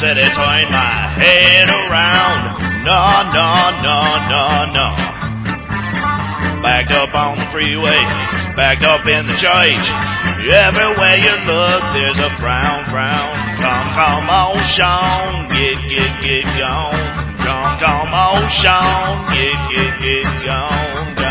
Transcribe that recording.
city, turn my head around. No, no, no, no, no. Backed up on the freeway, backed up in the church. Everywhere you look, there's a frown, frown. Come on, Sean, get gone. Come on, Sean, get gone.